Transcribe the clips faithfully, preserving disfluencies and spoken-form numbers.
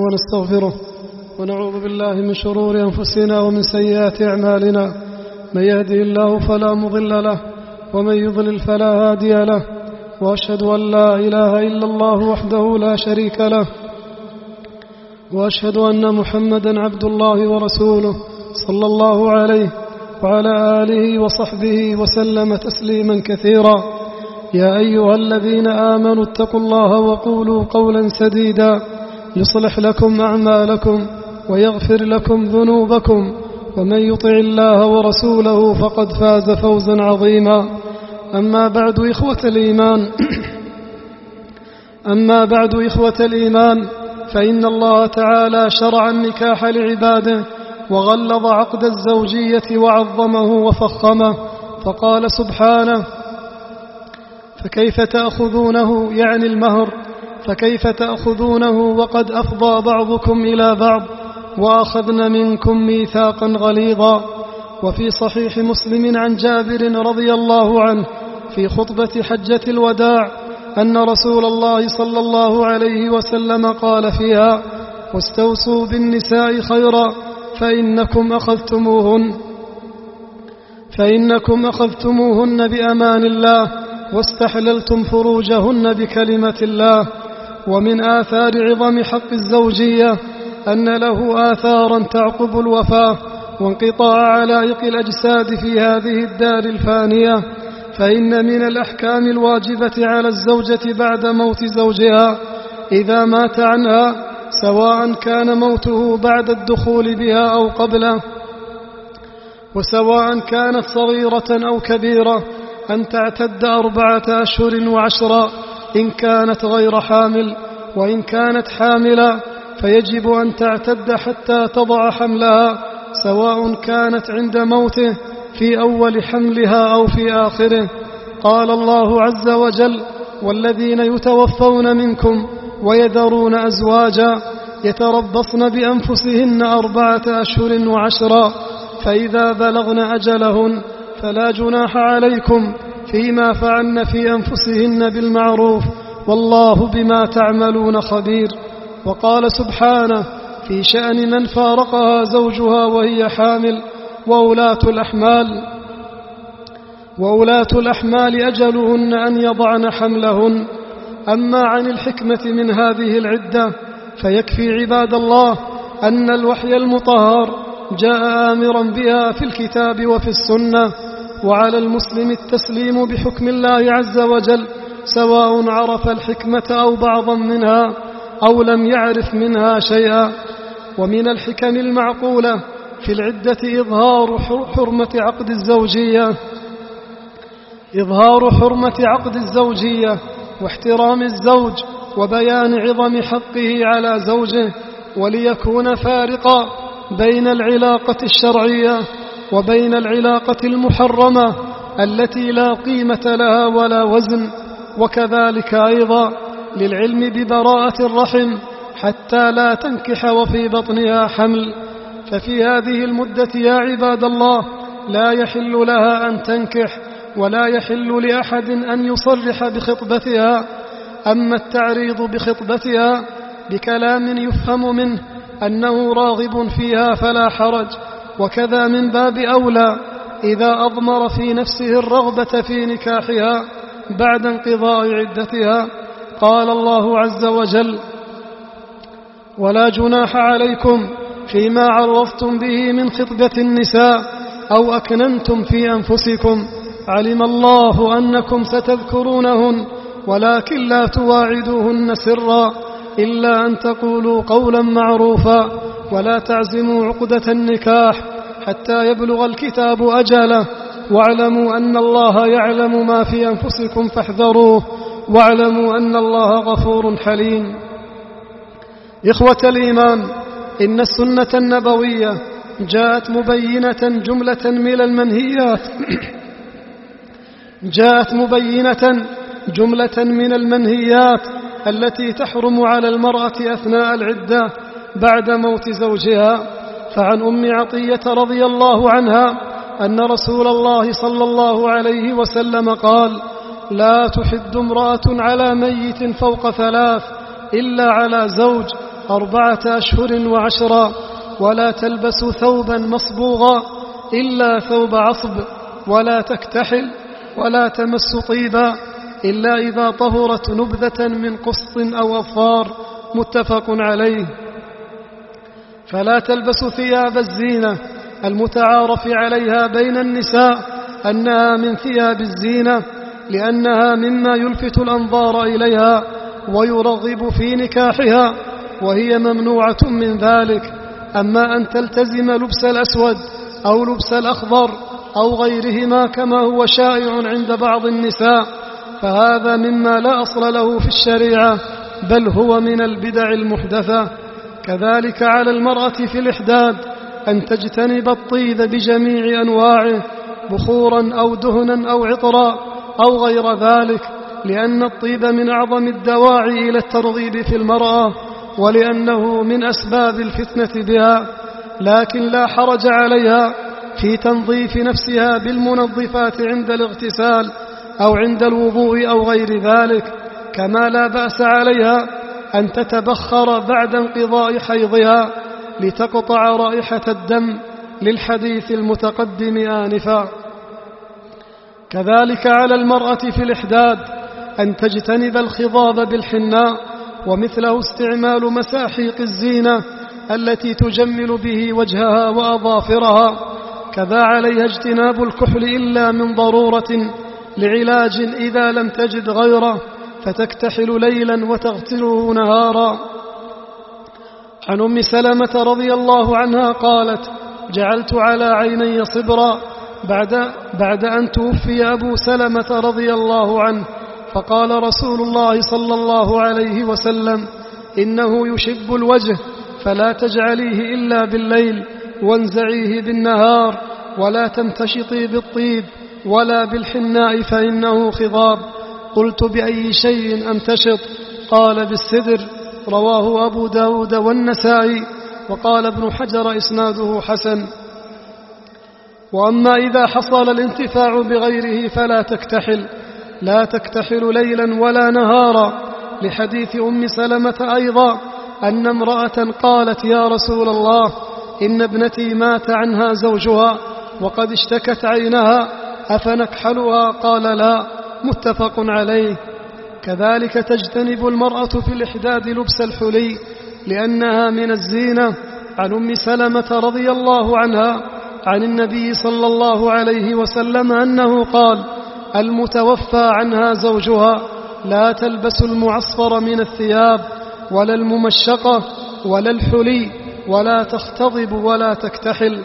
ونستغفره ونعوذ بالله من شرور أنفسنا ومن سيئات أعمالنا. من يهده الله فلا مضل له ومن يضلل فلا هادي له، وأشهد أن لا إله إلا الله وحده لا شريك له، وأشهد أن محمدا عبد الله ورسوله صلى الله عليه وعلى آله وصحبه وسلم تسليما كثيرا. يا أيها الذين آمنوا اتقوا الله وقولوا قولا سديدا يصلح لكم أعمالكم ويغفر لكم ذنوبكم، ومن يطع الله ورسوله فقد فاز فوزا عظيما. أما بعد إخوة الإيمان أما بعد إخوة الإيمان فإن الله تعالى شرع النكاح لعباده وغلظ عقد الزوجية وعظمه وفخمه، فقال سبحانه: فكيف تأخذونه، يعني المهر، فكيف تأخذونه وقد أفضى بعضكم إلى بعض وأخذن منكم ميثاقا غليظا. وفي صحيح مسلم عن جابر رضي الله عنه في خطبة حجة الوداع أن رسول الله صلى الله عليه وسلم قال فيها: واستوصوا بالنساء خيرا فإنكم أخذتموهن فإنكم أخذتموهن بأمان الله واستحللتم فروجهن بكلمة الله. ومن آثار عظم حق الزوجية أن له آثارا تعقب الوفاة وانقطاع علائق الأجساد في هذه الدار الفانية. فإن من الأحكام الواجبة على الزوجة بعد موت زوجها إذا مات عنها، سواء كان موته بعد الدخول بها أو قبله، وسواء كانت صغيرة أو كبيرة، أن تعتد أربعة أشهر وعشرا إن كانت غير حامل، وإن كانت حاملة فيجب أن تعتد حتى تضع حملها، سواء كانت عند موته في أول حملها أو في آخره. قال الله عز وجل: والذين يتوفون منكم ويذرون أزواجا يتربصن بأنفسهن أربعة أشهر وعشرا، فإذا بلغن أجلهن فلا جناح عليكم فيما فعلن في أنفسهن بالمعروف، والله بما تعملون خبير. وقال سبحانه في شأن من فارقها زوجها وهي حامل: وأولاة الأحمال وأولاة الأحمال أجلهن أن يضعن حملهن. أما عن الحكمة من هذه العدة فيكفي عباد الله أن الوحي المطهر جاء آمرا بها في الكتاب وفي السنة، وعلى المسلم التسليم بحكم الله عز وجل، سواء عرف الحكمة أو بعضا منها أو لم يعرف منها شيئا. ومن الحكم المعقولة في العدة إظهار حرمة عقد الزوجية إظهار حرمة عقد الزوجية واحترام الزوج وبيان عظم حقه على زوجه، وليكون فارقا بين العلاقة الشرعية وبين العلاقة المحرمة التي لا قيمة لها ولا وزن. وكذلك أيضا للعلم ببراءة الرحم حتى لا تنكح وفي بطنها حمل. ففي هذه المدة يا عباد الله لا يحل لها أن تنكح ولا يحل لأحد أن يصرح بخطبتها. أما التعريض بخطبتها بكلام يفهم منه أنه راغب فيها فلا حرج، وكذا من باب أولى إذا أضمر في نفسه الرغبة في نكاحها بعد انقضاء عدتها. قال الله عز وجل: ولا جناح عليكم فيما عرضتم به من خطبة النساء أو أكننتم في أنفسكم، علم الله أنكم ستذكرونهن ولكن لا تواعدوهن سرا إلا أن تقولوا قولا معروفا، ولا تعزموا عقدة النكاح حتى يبلغ الكتاب أجله، واعلموا أن الله يعلم ما في أنفسكم فاحذروه، واعلموا أن الله غفور حليم. إخوة الإيمان، إن السنة النبوية جاءت مبينة جملة من المنهيات جاءت مبينة جملة من المنهيات التي تحرم على المرأة أثناء العدة بعد موت زوجها. فعن أم عطية رضي الله عنها أن رسول الله صلى الله عليه وسلم قال: لا تحد امرأة على ميت فوق ثلاث إلا على زوج أربعة أشهر وعشرا، ولا تلبس ثوبا مصبوغا إلا ثوب عصب، ولا تكتحل ولا تمس طيبا إلا إذا طهرت نبذة من قسط أو أظفار، متفق عليه. فلا تلبس ثياب الزينة المتعارف عليها بين النساء أنها من ثياب الزينة، لأنها مما يلفت الأنظار إليها ويرغب في نكاحها، وهي ممنوعة من ذلك. أما أن تلتزم لبس الأسود أو لبس الأخضر أو غيرهما كما هو شائع عند بعض النساء، فهذا مما لا أصل له في الشريعة، بل هو من البدع المحدثة. كذلك على المرأة في الإحداد أن تجتنب الطيب بجميع أنواعه، بخورا أو دهنا أو عطرا أو غير ذلك، لأن الطيب من أعظم الدواعي إلى الترغيب في المرأة، ولأنه من أسباب الفتنة بها. لكن لا حرج عليها في تنظيف نفسها بالمنظفات عند الاغتسال أو عند الوضوء أو غير ذلك، كما لا بأس عليها أن تتبخر بعد انقضاء حيضها لتقطع رائحة الدم، للحديث المتقدم آنفا. كذلك على المرأة في الإحداد أن تجتنب الخضاب بالحناء، ومثله استعمال مساحيق الزينة التي تجمل به وجهها وأظافرها. كذا عليها اجتناب الكحل إلا من ضرورة لعلاج إذا لم تجد غيره، فتكتحل ليلا وتغسله نهارا. عن أم سلمة رضي الله عنها قالت: جعلت على عيني صبرا بعد, بعد أن توفي أبو سلمة رضي الله عنه، فقال رسول الله صلى الله عليه وسلم: إنه يشب الوجه فلا تجعليه إلا بالليل، وانزعيه بالنهار، ولا تمتشطي بالطيب ولا بالحناء فإنه خضاب. قلت: بأي شيء أمتشط؟ قال: بالسدر. رواه أبو داود والنسائي، وقال ابن حجر إسناده حسن. وأما إذا حصل الانتفاع بغيره فلا تكتحل، لا تكتحل ليلا ولا نهارا، لحديث أم سلمة أيضا أن امرأة قالت: يا رسول الله، إن ابنتي مات عنها زوجها وقد اشتكت عينها، أفنكحلها؟ قال: لا، متفق عليه. كذلك تجتنب المرأة في الإحداد لبس الحلي لأنها من الزينة. عن أم سلمة رضي الله عنها عن النبي صلى الله عليه وسلم أنه قال: المتوفى عنها زوجها لا تلبس المعصفر من الثياب ولا الممشقة ولا الحلي، ولا تختضب ولا تكتحل.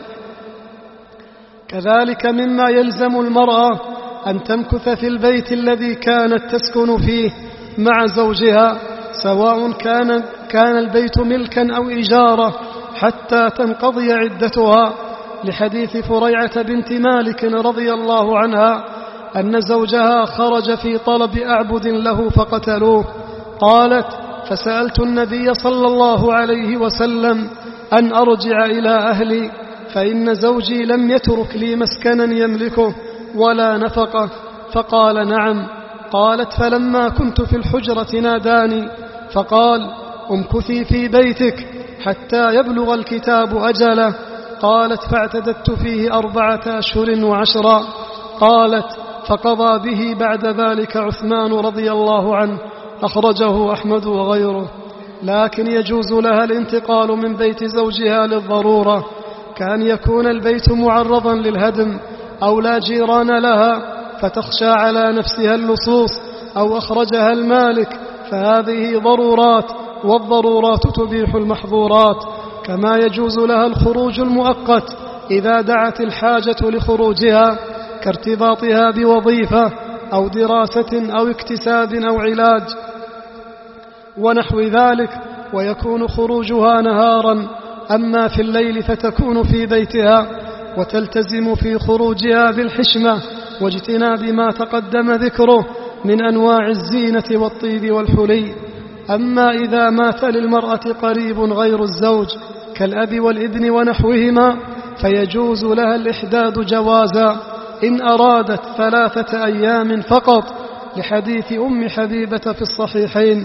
كذلك مما يلزم المرأة أن تمكث في البيت الذي كانت تسكن فيه مع زوجها، سواء كان, كان البيت ملكا أو إجارة، حتى تنقضي عدتها، لحديث فريعة بنت مالك رضي الله عنها أن زوجها خرج في طلب أعبد له فقتلوه. قالت: فسألت النبي صلى الله عليه وسلم أن أرجع إلى أهلي، فإن زوجي لم يترك لي مسكنا يملكه ولا نفقه، فقال: نعم. قالت: فلما كنت في الحجرة ناداني فقال: امكثي في بيتك حتى يبلغ الكتاب أجله. قالت: فاعتددت فيه أربعة أشهر وعشرا. قالت: فقضى به بعد ذلك عثمان رضي الله عنه، أخرجه أحمد وغيره. لكن يجوز لها الانتقال من بيت زوجها للضرورة، كأن يكون البيت معرضا للهدم أو لا جيران لها فتخشى على نفسها اللصوص أو أخرجها المالك، فهذه ضرورات، والضرورات تبيح المحظورات. كما يجوز لها الخروج المؤقت إذا دعت الحاجة لخروجها، كارتباطها بوظيفة أو دراسة أو اكتساب أو علاج ونحو ذلك، ويكون خروجها نهارا. أما في الليل فتكون في بيتها، وتلتزم في خروجها بالحشمة واجتناب ما تقدم ذكره من أنواع الزينة والطيب والحلي. أما إذا مات للمرأة قريب غير الزوج كالأب والابن ونحوهما، فيجوز لها الإحداد جوازا إن أرادت ثلاثة أيام فقط، لحديث أم حبيبة في الصحيحين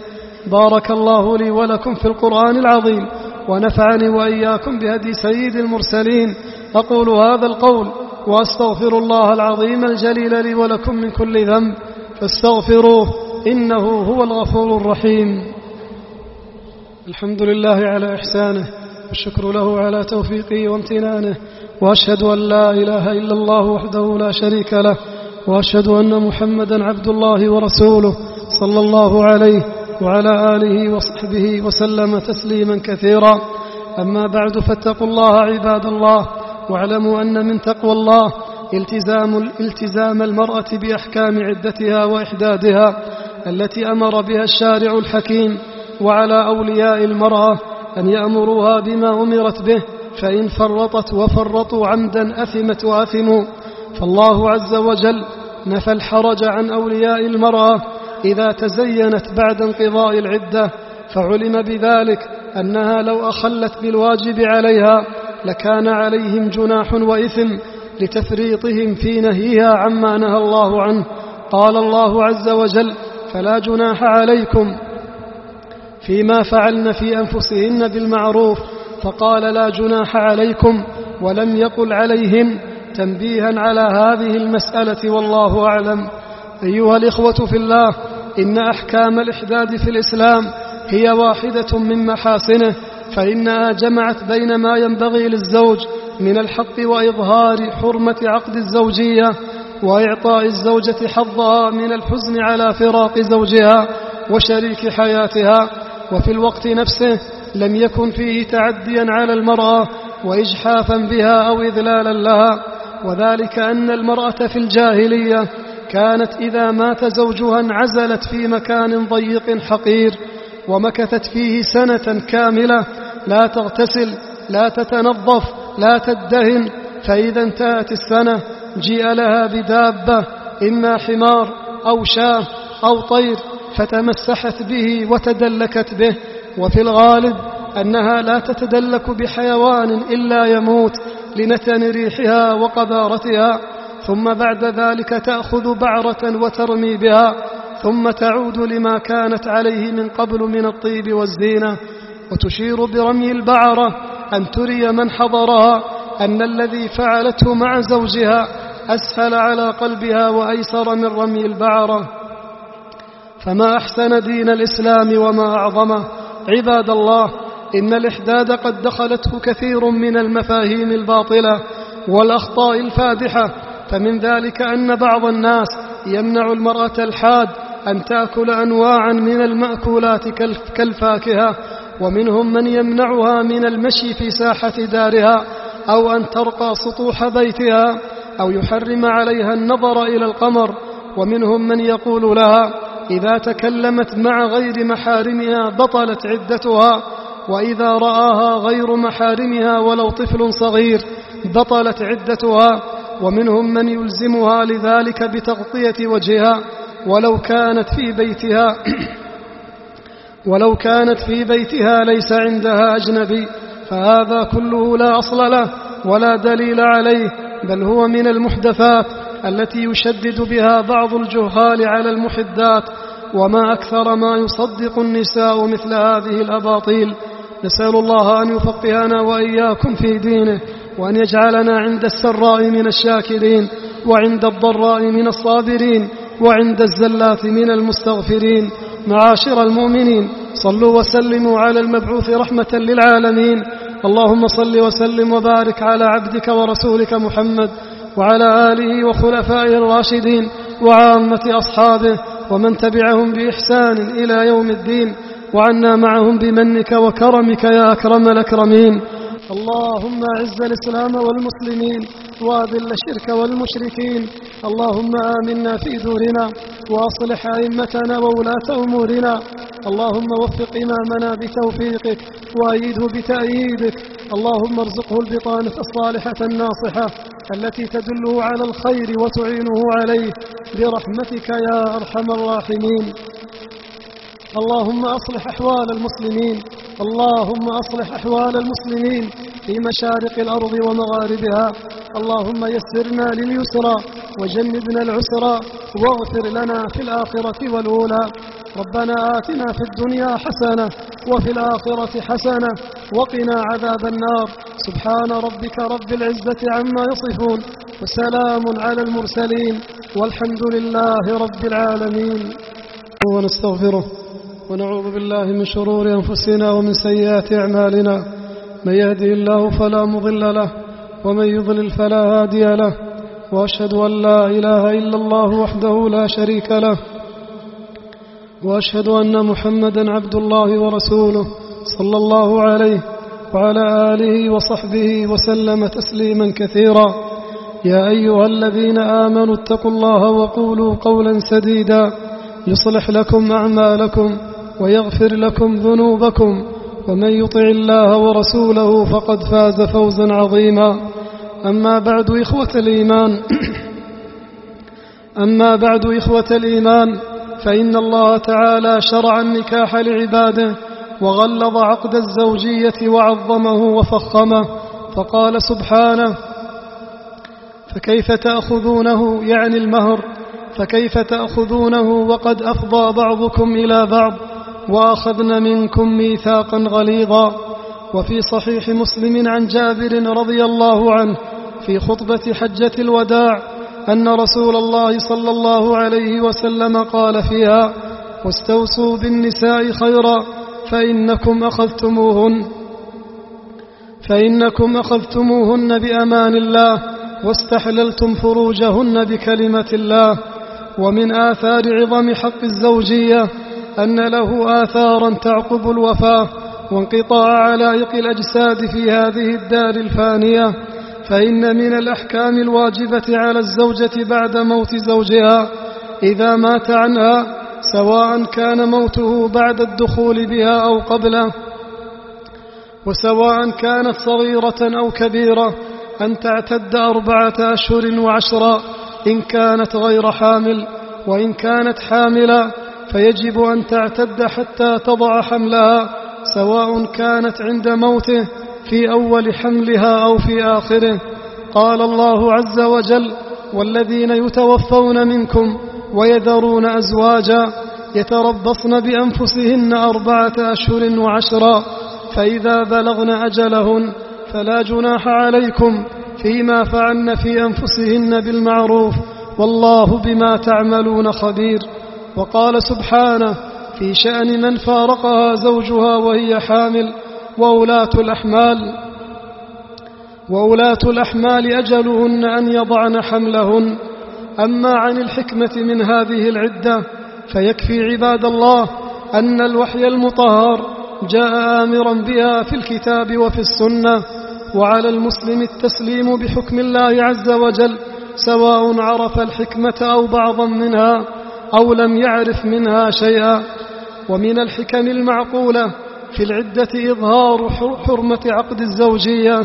بارك الله لي ولكم في القرآن العظيم ونفعني وإياكم بهدي سيد المرسلين. أقول هذا القول وأستغفر الله العظيم الجليل لي ولكم من كل ذنب فاستغفروه إنه هو الغفور الرحيم. الحمد لله على إحسانه والشكر له على توفيقه وامتنانه، وأشهد أن لا إله إلا الله وحده لا شريك له، وأشهد أن محمدا عبد الله ورسوله صلى الله عليه وعلى آله وصحبه وسلم تسليما كثيرا. أما بعد، فاتقوا الله عباد الله، واعلموا أن من تقوى الله التزام, التزام المرأة بأحكام عدتها وإحدادها التي أمر بها الشارع الحكيم، وعلى أولياء المرأة أن يأمروها بما أمرت به، فإن فرطت وفرطوا عمدا أثمت وأثموا. فالله عز وجل نفى الحرج عن أولياء المرأة إذا تزينت بعد انقضاء العدة، فعلم بذلك أنها لو أخلت بالواجب عليها لكان عليهم جناح وإثم لتفريطهم في نهيها عما نهى الله عنه. قال الله عز وجل: فلا جناح عليكم فيما فعلن في أنفسهن بالمعروف، فقال لا جناح عليكم ولم يقل عليهن، تنبيها على هذه المسألة، والله أعلم. أيها الإخوة في الله، إن أحكام الإحداد في الإسلام هي واحدة من محاسنه، فإنها جمعت بين ما ينبغي للزوج من الحق وإظهار حرمة عقد الزوجية، وإعطاء الزوجة حظها من الحزن على فراق زوجها وشريك حياتها، وفي الوقت نفسه لم يكن فيه تعديا على المرأة وإجحافا بها أو إذلالا لها. وذلك أن المرأة في الجاهلية كانت إذا مات زوجها انعزلت في مكان ضيق حقير، ومكثت فيه سنة كاملة لا تغتسل لا تتنظف لا تدهن، فإذا انتهت السنة جيء لها بدابة، إما حمار أو شاة أو طير، فتمسحت به وتدلكت به. وفي الغالب أنها لا تتدلك بحيوان إلا يموت لنتن ريحها وقذارتها، ثم بعد ذلك تأخذ بعرة وترمي بها، ثم تعود لما كانت عليه من قبل من الطيب والزينة. وتشير برمي البعرة أن تري من حضرها أن الذي فعلته مع زوجها أسهل على قلبها وأيسر من رمي البعرة. فما أحسن دين الإسلام وما أعظمه. عباد الله، إن الإحداد قد دخلته كثير من المفاهيم الباطلة والأخطاء الفادحة، فمن ذلك أن بعض الناس يمنع المرأة الحاد أن تأكل أنواعا من المأكولات كالفاكهة، ومنهم من يمنعها من المشي في ساحة دارها، أو أن ترقى سطوح بيتها، أو يحرم عليها النظر إلى القمر، ومنهم من يقول لها إذا تكلمت مع غير محارمها بطلت عدتها، وإذا رآها غير محارمها ولو طفل صغير بطلت عدتها، ومنهم من يلزمها لذلك بتغطية وجهها ولو كانت في بيتها ولو كانت في بيتها ليس عندها أجنبي. فهذا كله لا أصل له ولا دليل عليه، بل هو من المحدثات التي يشدد بها بعض الجهال على المحدات، وما أكثر ما يصدق النساء مثل هذه الأباطيل. نسأل الله أن يفقهنا وإياكم في دينه، وأن يجعلنا عند السراء من الشاكرين، وعند الضراء من الصابرين، وعند الزلات من المستغفرين. معاشر المؤمنين، صلوا وسلموا على المبعوث رحمة للعالمين. اللهم صل وسلم وبارك على عبدك ورسولك محمد وعلى آله وخلفائه الراشدين وعامة أصحابه ومن تبعهم بإحسان إلى يوم الدين، وعنا معهم بمنك وكرمك يا أكرم الأكرمين. اللهم أعز الإسلام والمسلمين وأذل الشرك والمشركين. اللهم آمنا في دورنا وأصلح أئمتنا وولاة أمورنا. اللهم وفق إمامنا بتوفيقك وأيده بتأييدك. اللهم ارزقه البطانة الصالحة الناصحة التي تدله على الخير وتعينه عليه برحمتك يا أرحم الراحمين. اللهم أصلح أحوال المسلمين اللهم أصلح أحوال المسلمين في مشارق الأرض ومغاربها. اللهم يسرنا لليسرى وجنبنا العسرى واغفر لنا في الآخرة والأولى. ربنا آتنا في الدنيا حسنة وفي الآخرة حسنة وقنا عذاب النار. سبحان ربك رب العزة عما يصفون وسلام على المرسلين والحمد لله رب العالمين. ونستغفره ونعوذ بالله من شرور أنفسنا ومن سيئات أعمالنا، من يهده الله فلا مضل له ومن يضلل فلا هادي له، وأشهد أن لا إله إلا الله وحده لا شريك له، وأشهد أن محمدا عبد الله ورسوله صلى الله عليه وعلى آله وصحبه وسلم تسليما كثيرا. يا أيها الذين آمنوا اتقوا الله وقولوا قولا سديدا يصلح لكم أعمالكم ويغفر لكم ذنوبكم، ومن يطع الله ورسوله فقد فاز فوزا عظيما. أما بعد إخوة الإيمان أما بعد إخوة الإيمان فإن الله تعالى شرع النكاح لعباده وغلظ عقد الزوجية وعظمه وفخمه، فقال سبحانه: فكيف تأخذونه، يعني المهر، فكيف تأخذونه وقد أفضى بعضكم إلى بعض وأخذن منكم ميثاقا غليظا. وفي صحيح مسلم عن جابر رضي الله عنه في خطبة حجة الوداع أن رسول الله صلى الله عليه وسلم قال فيها: واستوصوا بالنساء خيرا فإنكم أخذتموهن فإنكم أخذتموهن بأمان الله واستحللتم فروجهن بكلمة الله. ومن آثار عظم حق الزوجية أن له آثارا تعقب الوفاة وانقطاع علائق الأجساد في هذه الدار الفانية، فإن من الأحكام الواجبة على الزوجة بعد موت زوجها إذا مات عنها، سواء كان موته بعد الدخول بها أو قبله، وسواء كانت صغيرة أو كبيرة، أن تعتد أربعة أشهر وعشرا إن كانت غير حامل، وإن كانت حاملا فيجب أن تعتد حتى تضع حملها، سواء كانت عند موته في أول حملها أو في آخره. قال الله عز وجل: والذين يتوفون منكم ويذرون أزواجا يتربصن بأنفسهن أربعة أشهر وعشرا، فإذا بلغن أجلهن فلا جناح عليكم فيما فعلن في أنفسهن بالمعروف، والله بما تعملون خبير. وقال سبحانه في شأن من فارقها زوجها وهي حامل: وأولاة الأحمال وأولاة الأحمال أجلهن أن يضعن حملهن. أما عن الحكمة من هذه العدة فيكفي عباد الله أن الوحي المطهر جاء آمرا بها في الكتاب وفي السنة، وعلى المسلم التسليم بحكم الله عز وجل، سواء عرف الحكمة أو بعضا منها أو لم يعرف منها شيئا. ومن الحكم المعقولة في العدة إظهار حرمة عقد الزوجية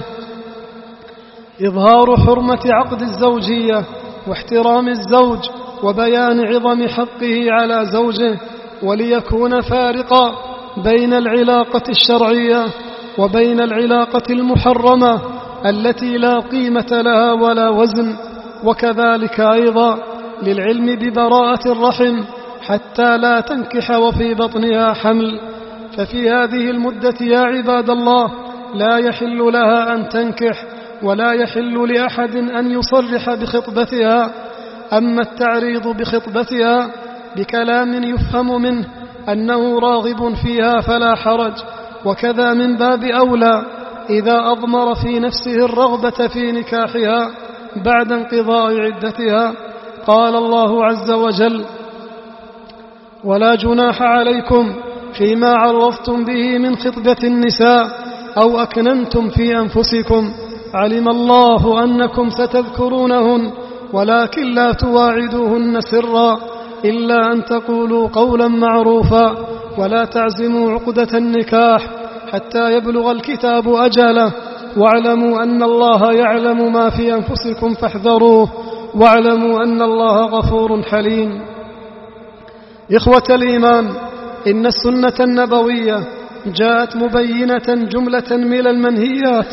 إظهار حرمة عقد الزوجية واحترام الزوج وبيان عظم حقه على زوجه، وليكون فارقا بين العلاقة الشرعية وبين العلاقة المحرمة التي لا قيمة لها ولا وزن. وكذلك أيضا للعلم ببراءة الرحم حتى لا تنكح وفي بطنها حمل، ففي هذه المدة يا عباد الله لا يحل لها أن تنكح ولا يحل لأحد أن يصرح بخطبتها. أما التعريض بخطبتها بكلام يفهم منه أنه راغب فيها فلا حرج، وكذا من باب أولى إذا أضمر في نفسه الرغبة في نكاحها بعد انقضاء عدتها. قال الله عز وجل: ولا جناح عليكم فيما عرضتم به من خطبة النساء أو أكننتم في أنفسكم، علم الله أنكم ستذكرونهن ولكن لا تواعدوهن سرا إلا أن تقولوا قولا معروفا، ولا تعزموا عقدة النكاح حتى يبلغ الكتاب أجله، واعلموا أن الله يعلم ما في أنفسكم فاحذروه، واعلموا أن الله غفور حليم. إخوة الإيمان، إن السنة النبوية جاءت مبينة جملة من المنهيات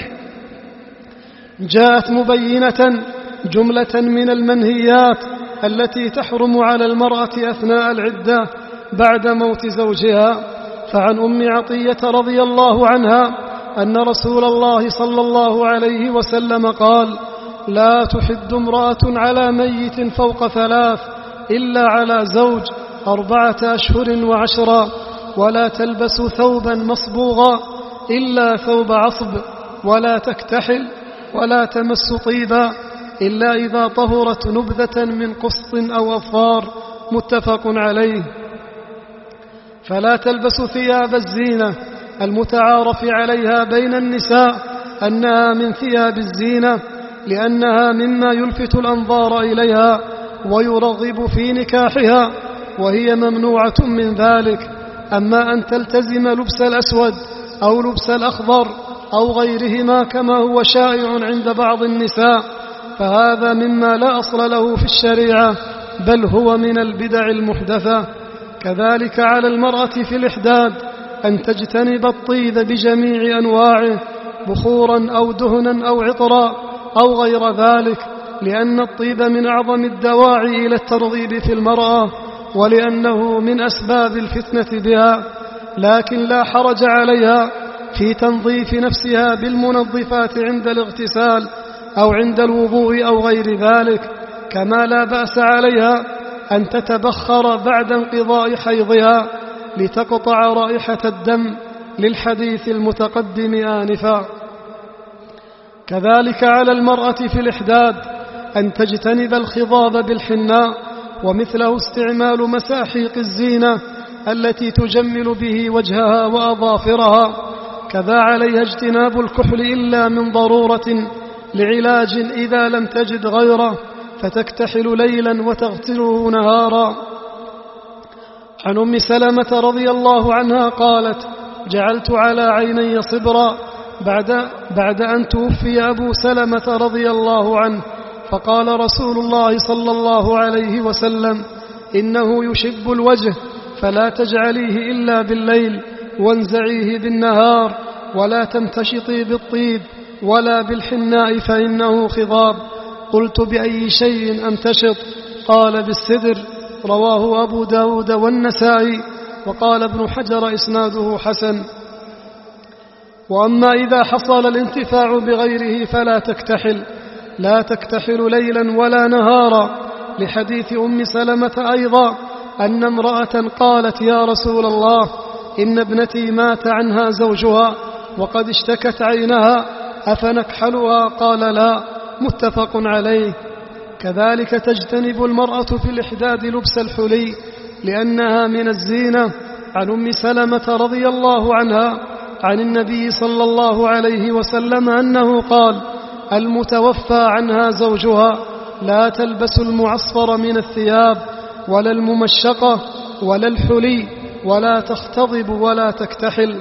جاءت مبينة جملة من المنهيات التي تحرم على المرأة أثناء العدة، بعد موت زوجها. فعن أم عطية رضي الله عنها أن رسول الله صلى الله عليه وسلم قال: لا تحد امرأة على ميت فوق ثلاث إلا على زوج أربعة أشهر وعشرا، ولا تلبس ثوبا مصبوغا إلا ثوب عصب، ولا تكتحل، ولا تمس طيبا إلا إذا طهرت نبذة من قسط أو أظفار. متفق عليه. فلا تلبس ثياب الزينة المتعارف عليها بين النساء أنها من ثياب الزينة، لأنها مما يلفت الأنظار إليها ويرغب في نكاحها، وهي ممنوعة من ذلك. أما أن تلتزم لبس الأسود أو لبس الأخضر أو غيرهما كما هو شائع عند بعض النساء، فهذا مما لا أصل له في الشريعة، بل هو من البدع المحدثة. كذلك على المرأة في الإحداد أن تجتنب الطيب بجميع أنواعه، بخورا أو دهنا أو عطرا أو غير ذلك، لأن الطيب من أعظم الدواعي إلى الترغيب في المرأة، ولأنه من أسباب الفتنة بها. لكن لا حرج عليها في تنظيف نفسها بالمنظفات عند الاغتسال أو عند الوضوء أو غير ذلك، كما لا بأس عليها أن تتبخر بعد انقضاء حيضها لتقطع رائحة الدم، للحديث المتقدم آنفا. كذلك على المرأة في الإحداد أن تجتنب الخضاب بالحناء، ومثله استعمال مساحيق الزينة التي تجمل به وجهها وأظافرها. كذا عليها اجتناب الكحل إلا من ضرورة لعلاج إذا لم تجد غيره، فتكتحل ليلا وتغتله نهارا. عن أم سلمة رضي الله عنها قالت: جعلت على عيني صبرا بعد, بعد أن توفي أبو سلمة رضي الله عنه، فقال رسول الله صلى الله عليه وسلم: إنه يشب الوجه فلا تجعليه إلا بالليل، وانزعيه بالنهار، ولا تمتشطي بالطيب ولا بالحناء فإنه خضاب. قلت: بأي شيء أمتشط؟ قال: بالسدر. رواه أبو داود والنسائي، وقال ابن حجر إسناده حسن. وأما إذا حصل الانتفاع بغيره فلا تكتحل، لا تكتحل ليلا ولا نهارا، لحديث أم سلمة أيضا أن امرأة قالت: يا رسول الله، إن ابنتي مات عنها زوجها وقد اشتكت عينها، أفنكحلها؟ قال: لا. متفق عليه. كذلك تجتنب المرأة في الإحداد لبس الحلي لأنها من الزينة. عن أم سلمة رضي الله عنها عن النبي صلى الله عليه وسلم أنه قال: المتوفى عنها زوجها لا تلبس المعصفر من الثياب ولا الممشقة ولا الحلي، ولا تختضب ولا تكتحل.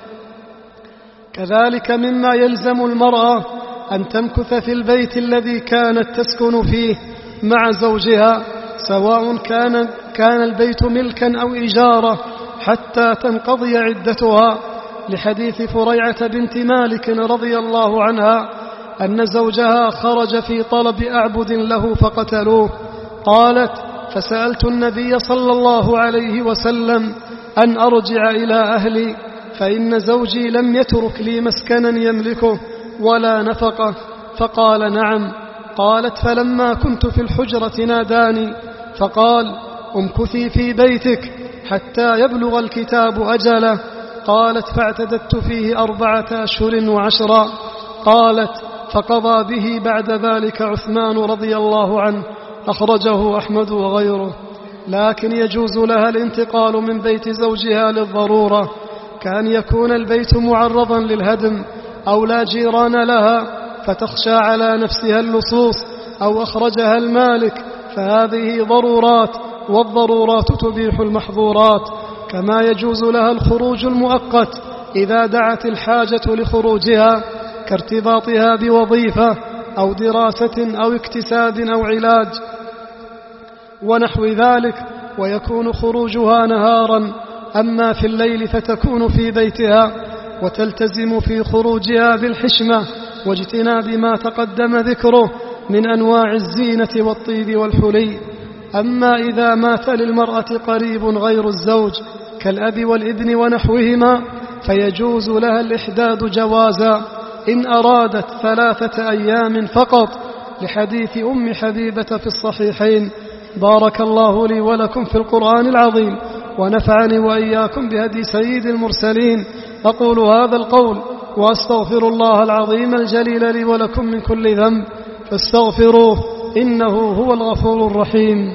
كذلك مما يلزم المرأة أن تمكث في البيت الذي كانت تسكن فيه مع زوجها، سواء كان, كان البيت ملكا أو إجارة، حتى تنقضي عدتها، لحديث فريعة بنت مالك رضي الله عنها أن زوجها خرج في طلب أعبد له فقتلوه. قالت: فسألت النبي صلى الله عليه وسلم أن أرجع إلى أهلي، فإن زوجي لم يترك لي مسكنا يملكه ولا نفقه، فقال: نعم. قالت: فلما كنت في الحجرة ناداني فقال: امكثي في بيتك حتى يبلغ الكتاب أجله. قالت: فاعتددت فيه أربعة أشهر وعشرا. قالت: فقضى به بعد ذلك عثمان رضي الله عنه. أخرجه أحمد وغيره. لكن يجوز لها الانتقال من بيت زوجها للضرورة، كأن يكون البيت معرضا للهدم أو لا جيران لها فتخشى على نفسها اللصوص أو أخرجها المالك، فهذه ضرورات، والضرورات تبيح المحظورات. كما يجوز لها الخروج المؤقت إذا دعت الحاجة لخروجها، كارتباطها بوظيفة أو دراسة أو اكتساب أو علاج ونحو ذلك، ويكون خروجها نهارا. أما في الليل فتكون في بيتها، وتلتزم في خروجها بالحشمة واجتناب ما تقدم ذكره من أنواع الزينة والطيب والحلي. أما إذا مات للمرأة قريب غير الزوج كالأب والابن ونحوهما فيجوز لها الإحداد جوازا إن أرادت ثلاثة أيام فقط، لحديث أم حبيبة في الصحيحين. بارك الله لي ولكم في القرآن العظيم، ونفعني وإياكم بهدي سيد المرسلين. أقول هذا القول وأستغفر الله العظيم الجليل لي ولكم من كل ذنب فاستغفروه إنه هو الغفور الرحيم.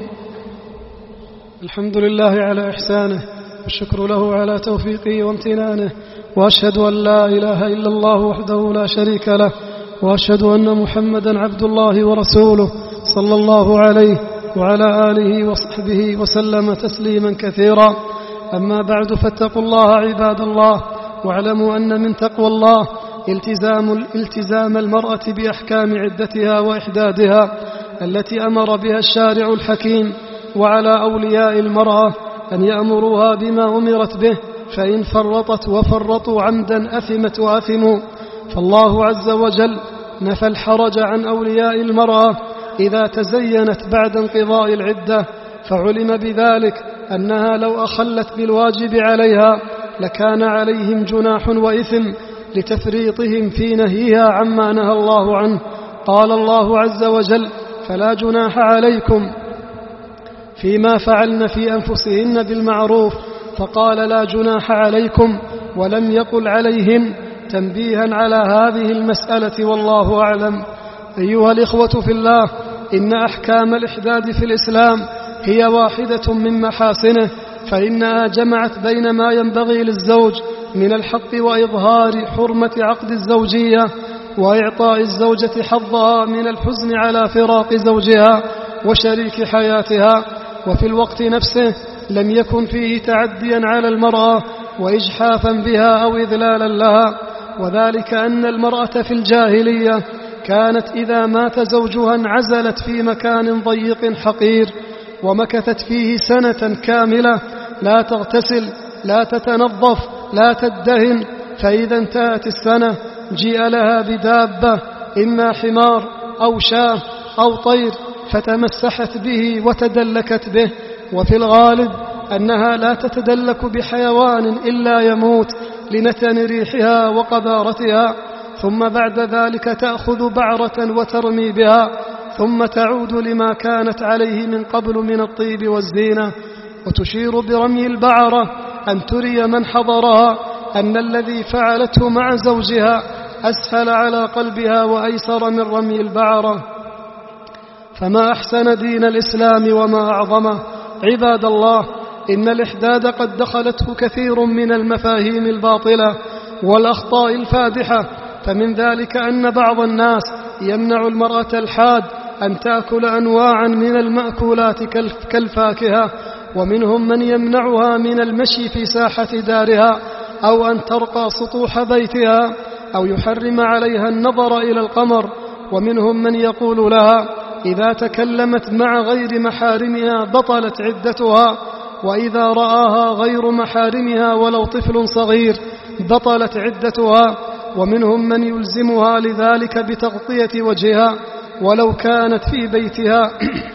الحمد لله على إحسانه، والشكر له على توفيقه وامتنانه، وأشهد أن لا إله إلا الله وحده لا شريك له، وأشهد أن محمدا عبد الله ورسوله صلى الله عليه وعلى آله وصحبه وسلم تسليما كثيرا. أما بعد، فاتقوا الله عباد الله، واعلموا أن من تقوى الله التزام, التزام المرأة بأحكام عدتها وإحدادها التي أمر بها الشارع الحكيم، وعلى أولياء المرأة أن يأمروها بما أمرت به، فإن فرطت وفرطوا عمدا أثمت وأثموا. فالله عز وجل نفى الحرج عن أولياء المرأة إذا تزينت بعد انقضاء العدة، فعلم بذلك أنها لو أخلت بالواجب عليها لكان عليهم جناح وإثم لتفريطهم في نهيها عما نهى الله عنه. قال الله عز وجل: فلا جناح عليكم فيما فعلن في أنفسهن بالمعروف، فقال لا جناح عليكم ولم يقل عليهن، تنبيها على هذه المسألة، والله أعلم. أيها الإخوة في الله، إن أحكام الإحداد في الإسلام هي واحدة من محاسنه، فإنها جمعت بين ما ينبغي للزوج من الحق وإظهار حرمة عقد الزوجية، وإعطاء الزوجة حظها من الحزن على فراق زوجها وشريك حياتها، وفي الوقت نفسه لم يكن فيه تعديا على المرأة وإجحافا بها أو إذلالا لها. وذلك أن المرأة في الجاهلية كانت إذا مات زوجها انعزلت في مكان ضيق حقير، ومكثت فيه سنة كاملة لا تغتسل لا تتنظف لا تدهن، فإذا انتهت السنة جيء لها بدابة، إما حمار أو شاة أو طير، فتمسحت به وتدلكت به. وفي الغالب أنها لا تتدلك بحيوان إلا يموت لنتن ريحها وقذارتها، ثم بعد ذلك تأخذ بعرة وترمي بها، ثم تعود لما كانت عليه من قبل من الطيب والزينة. وتشير برمي البعرة أن تري من حضرها أن الذي فعلته مع زوجها أسهل على قلبها وأيسر من رمي البعرة. فما أحسن دين الإسلام وما أعظمه. عباد الله، إن الإحداد قد دخلته كثير من المفاهيم الباطلة والأخطاء الفادحة، فمن ذلك أن بعض الناس يمنع المرأة الحاد أن تأكل أنواعا من المأكولات كالفاكهة، ومنهم من يمنعها من المشي في ساحة دارها أو أن ترقى سطوح بيتها، أو يحرم عليها النظر إلى القمر، ومنهم من يقول لها إذا تكلمت مع غير محارمها بطلت عدتها، وإذا رآها غير محارمها ولو طفل صغير بطلت عدتها، ومنهم من يلزمها لذلك بتغطية وجهها ولو كانت في بيتها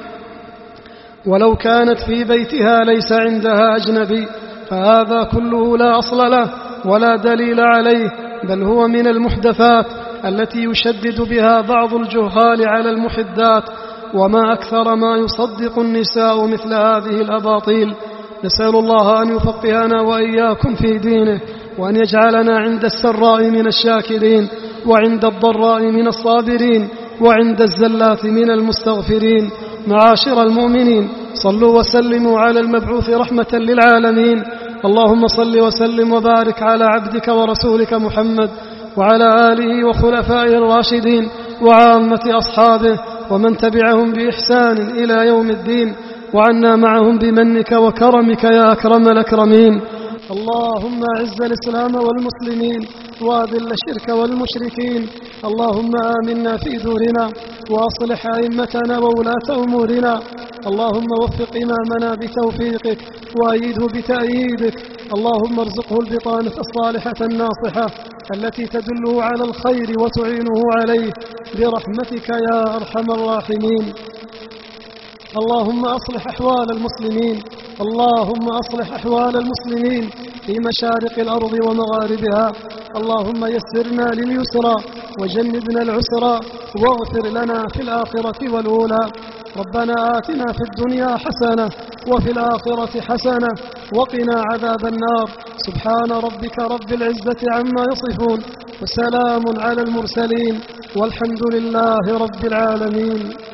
ولو كانت في بيتها ليس عندها أجنبي. فهذا كله لا أصل له ولا دليل عليه، بل هو من المحدثات التي يشدد بها بعض الجهال على المحدات، وما أكثر ما يصدق النساء مثل هذه الأباطيل. نسأل الله أن يفقهنا وإياكم في دينه، وأن يجعلنا عند السراء من الشاكرين، وعند الضراء من الصابرين، وعند الزلات من المستغفرين. معاشر المؤمنين، صلوا وسلموا على المبعوث رحمة للعالمين. اللهم صل وسلم وبارك على عبدك ورسولك محمد وعلى آله وخلفائه الراشدين وعامة أصحابه ومن تبعهم بإحسان إلى يوم الدين، وعنا معهم بمنك وكرمك يا أكرم الأكرمين. اللهم أعز الإسلام والمسلمين وأذل الشرك والمشركين. اللهم آمنا في دورنا وأصلح أئمتنا وولاة أمورنا. اللهم وفق إمامنا بتوفيقك وأيده بتأييدك. اللهم ارزقه البطانة الصالحة الناصحة التي تدله على الخير وتعينه عليه برحمتك يا أرحم الراحمين. اللهم أصلح أحوال المسلمين اللهم أصلح أحوال المسلمين في مشارق الأرض ومغاربها. اللهم يسرنا لليسرى وجنبنا العسرى واغفر لنا في الآخرة والأولى. ربنا آتنا في الدنيا حسنة وفي الآخرة حسنة وقنا عذاب النار. سبحان ربك رب العزة عما يصفون وسلام على المرسلين والحمد لله رب العالمين.